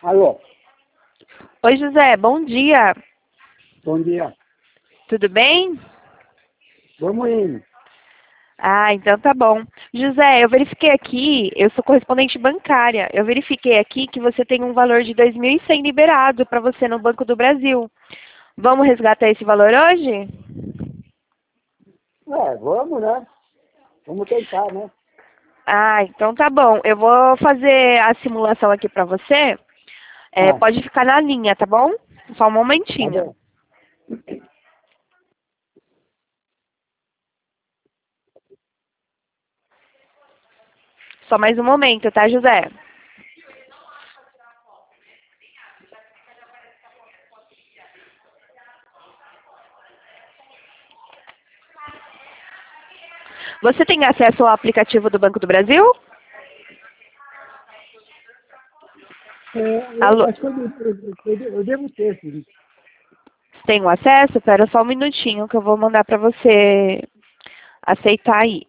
Alô, Oi, José, bom dia. bom dia. Tudo bem? Vamos indo. Ah, então tá bom. José, eu verifiquei aqui, eu sou correspondente bancária. Eu verifiquei aqui que você tem um valor de 2.100 liberado para você no Banco do Brasil. Vamos resgatar esse valor hoje? Vamos, né? Vamos tentar, né? Ah, então tá bom. Eu vou fazer a simulação aqui para você. Ah, Pode ficar na linha, tá bom? Só um tá momentinho. bom. Só mais um momento, tá, José? Você tem acesso ao aplicativo do Banco do Brasil? Eu Alô? acho que eu devo ter, sim. Tem o acesso? Espera só um minutinho que eu vou mandar para você aceitar aí.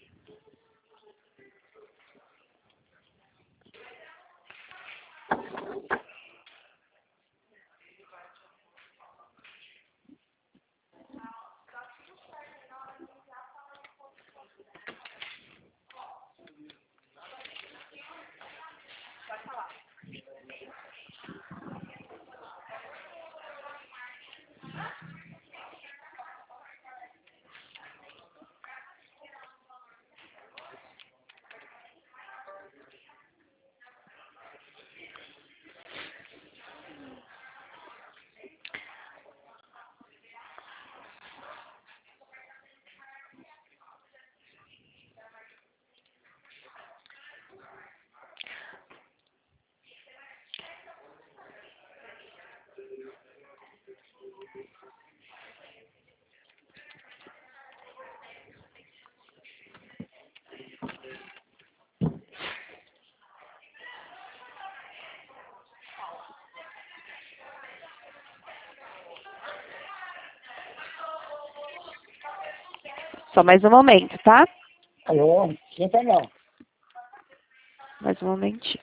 Só mais um momento, tá? Alô, tenta não. Mais um momentinho.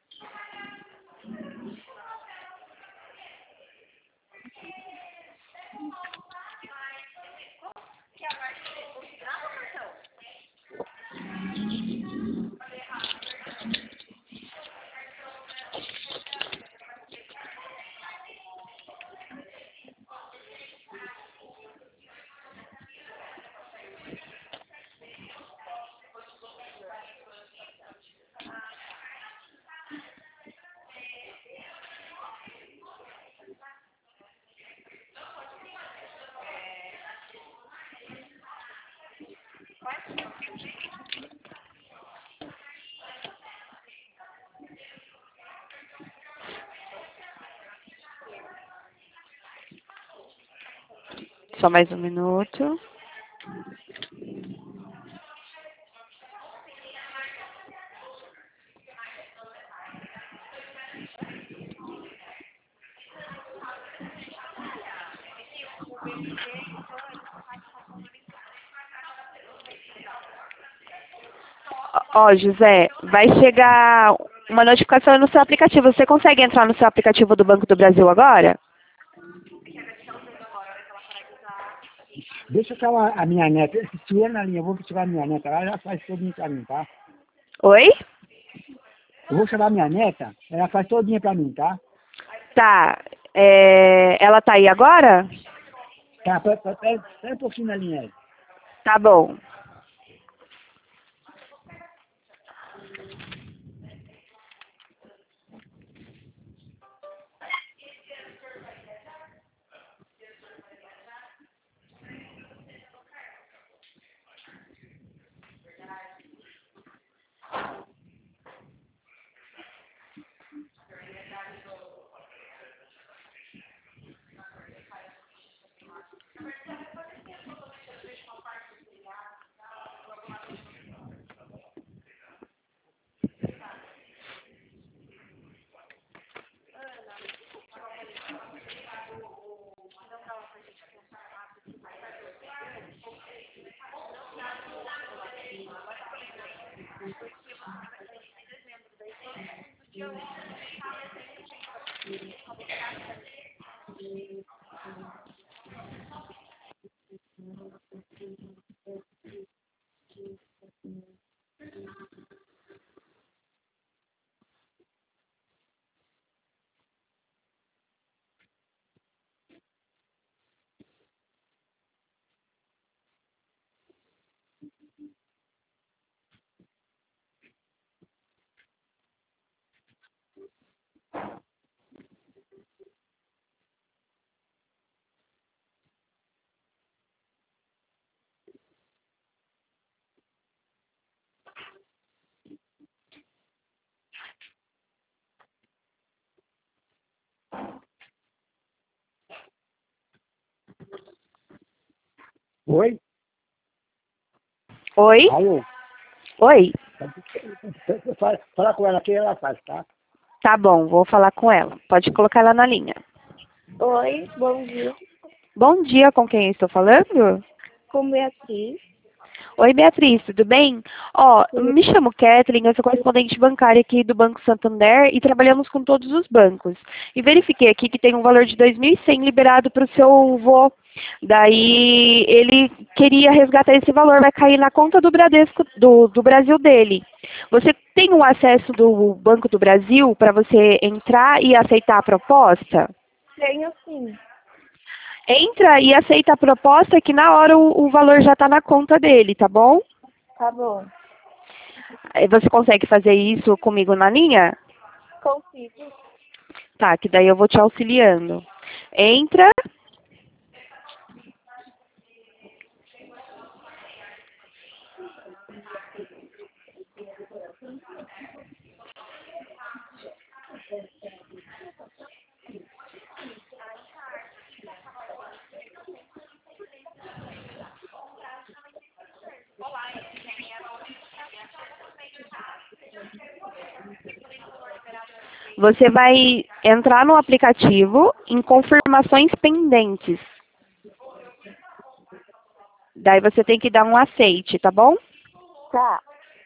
Só mais um minuto. Ó, José, vai chegar uma notificação no seu aplicativo. Você consegue entrar no seu aplicativo do Banco do Brasil agora? Deixa eu chamar a minha neta. Se estiver na linha, eu vou chamar a minha neta. Ela já faz todinho pra mim, tá? Oi? Eu vou chamar a minha neta, ela faz todinha pra mim, tá? Tá. Ela tá aí agora? Tá, pera um pouquinho na linha aí. Tá bom. Oi? Oi? Alô? Oi? Fala com ela aqui, ela faz, tá? Tá bom, vou falar com ela. Pode colocar ela na linha. Oi, bom dia. Bom dia, com quem eu estou falando? Com Beatriz. Oi, Beatriz, tudo bem? Ó, me chamo Kathleen, eu sou correspondente bancária aqui do Banco Santander e trabalhamos com todos os bancos. E verifiquei aqui que tem um valor de 2.100 liberado para o seu avô. Daí ele queria resgatar esse valor, vai cair na conta do Bradesco do Brasil dele. Você tem o acesso do Banco do Brasil para você entrar e aceitar a proposta? Tenho sim. Entra e aceita a proposta que na hora o valor já está na conta dele, tá bom? Tá bom. Você consegue fazer isso comigo na linha? Consigo. Tá, que daí eu vou te auxiliando. Entra. Você vai entrar no aplicativo em confirmações pendentes. Daí você tem que dar um aceite, tá bom? Tá.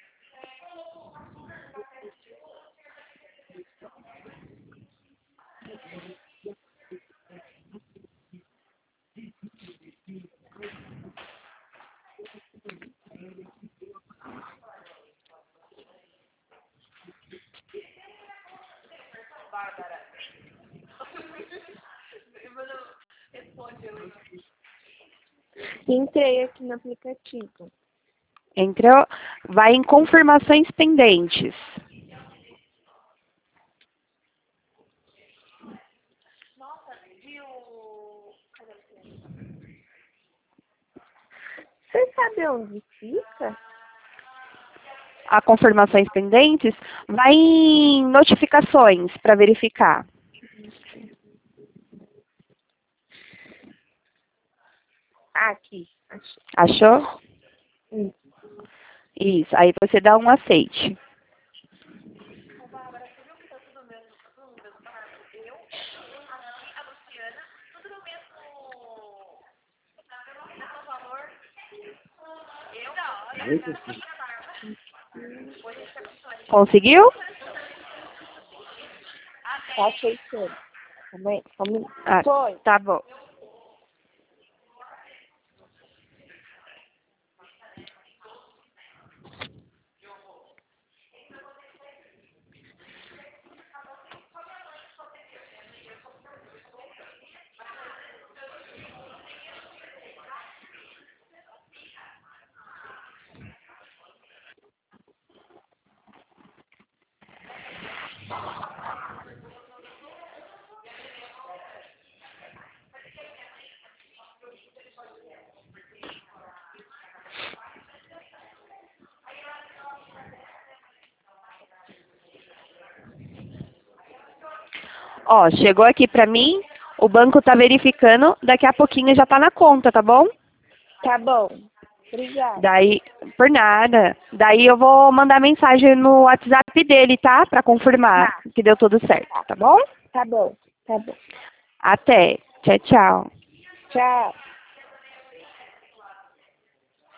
Entrei aqui no aplicativo. Entrou, vai em confirmações pendentes. Você sabe onde fica? A confirmações pendentes, vai em notificações para verificar. Aqui. Achou? Hum. Isso, aí você dá um aceite. Conseguiu? Tá aceitando. Também. Ah, Foi. tá bom. Ó, chegou aqui pra mim, o banco tá verificando, daqui a pouquinho já tá na conta, tá bom? Tá bom. Obrigada. Daí, por nada. Daí eu vou mandar mensagem no WhatsApp dele, tá? Pra confirmar que deu tudo certo, tá bom? Tá bom. Tá bom. Até. Tchau, tchau. Tchau.